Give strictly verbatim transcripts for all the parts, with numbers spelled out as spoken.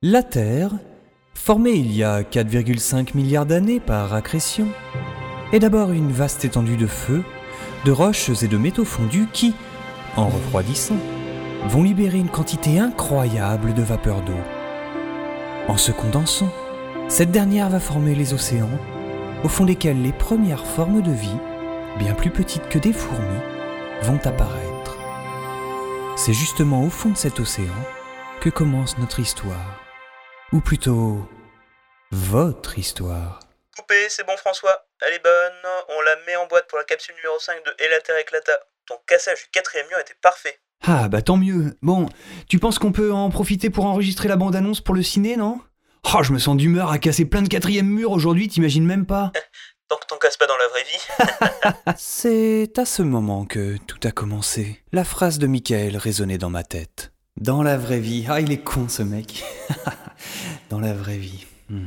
La Terre, formée il y a quatre virgule cinq milliards d'années par accrétion, est d'abord une vaste étendue de feu, de roches et de métaux fondus qui, en refroidissant, vont libérer une quantité incroyable de vapeur d'eau. En se condensant, cette dernière va former les océans, au fond desquels les premières formes de vie, bien plus petites que des fourmis, vont apparaître. C'est justement au fond de cet océan que commence notre histoire. Ou plutôt, votre histoire. Coupé, c'est bon François, elle est bonne, on la met en boîte pour la capsule numéro cinq de Et la Terre éclata. Ton cassage du quatrième mur était parfait. Ah bah tant mieux. Bon, tu penses qu'on peut en profiter pour enregistrer la bande-annonce pour le ciné, non ? Oh, je me sens d'humeur à casser plein de quatrième murs aujourd'hui, t'imagines même pas. Tant que t'en casses pas dans la vraie vie. C'est à ce moment que tout a commencé. La phrase de Michael résonnait dans ma tête. Dans la vraie vie. Ah, il est con ce mec. Dans la vraie vie. Hmm.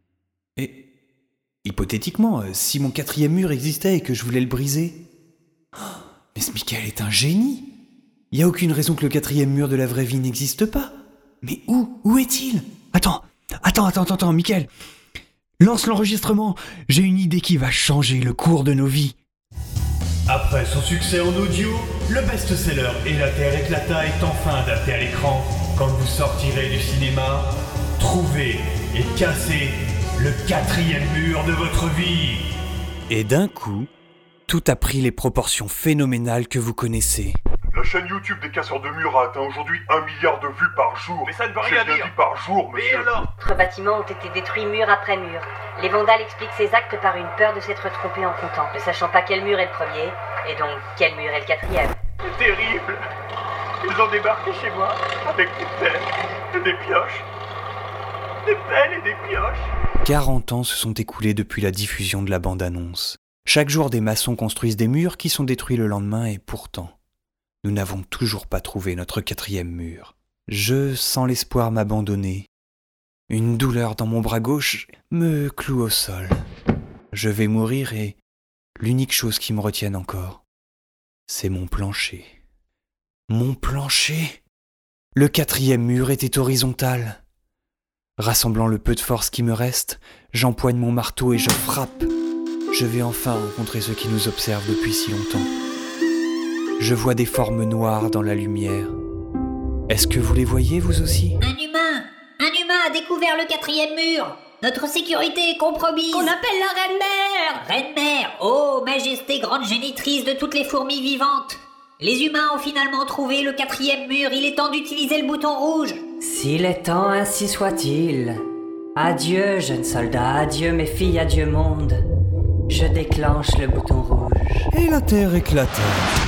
Et, hypothétiquement, si mon quatrième mur existait et que je voulais le briser... Oh, mais ce Michael est un génie. Il n'y a aucune raison que le quatrième mur de la vraie vie n'existe pas. Mais où Où est-il ? Attends, attends, attends, attends, attends, Michael. Lance l'enregistrement. J'ai une idée qui va changer le cours de nos vies. Après son succès en audio, le best-seller Et la Terre éclata est enfin adapté à l'écran. Quand vous sortirez du cinéma, trouvez et cassez le quatrième mur de votre vie. Et d'un coup, tout a pris les proportions phénoménales que vous connaissez. La chaîne YouTube des casseurs de murs a atteint aujourd'hui un milliard de vues par jour. Mais ça ne veut rien J'ai bien dire. dit par jour, monsieur. Mais alors ? D'autres bâtiments ont été détruits mur après mur. Les vandales expliquent ces actes par une peur de s'être trompés en comptant, ne sachant pas quel mur est le premier, et donc quel mur est le quatrième. C'est terrible. Ils ont débarqué chez moi avec des pelles et des pioches. Des pelles et des pioches. quarante ans se sont écoulés depuis la diffusion de la bande-annonce. Chaque jour, des maçons construisent des murs qui sont détruits le lendemain et pourtant, nous n'avons toujours pas trouvé notre quatrième mur. Je sens l'espoir m'abandonner. Une douleur dans mon bras gauche me cloue au sol. Je vais mourir et l'unique chose qui me retienne encore, c'est mon plancher. Mon plancher ? Le quatrième mur était horizontal. Rassemblant le peu de force qui me reste, j'empoigne mon marteau et je frappe. Je vais enfin rencontrer ceux qui nous observent depuis si longtemps. Je vois des formes noires dans la lumière. Est-ce que vous les voyez, vous aussi ? Un humain Un humain a découvert le quatrième mur. Notre sécurité est compromise. Qu'on appelle la Reine-Mère. Reine-Mère, ô majesté grande génitrice de toutes les fourmis vivantes. Les humains ont finalement trouvé le quatrième mur. Il est temps d'utiliser le bouton rouge. S'il est temps, ainsi soit-il. Adieu, jeunes soldats, adieu mes filles, adieu monde. Je déclenche le bouton rouge. Et la Terre éclata.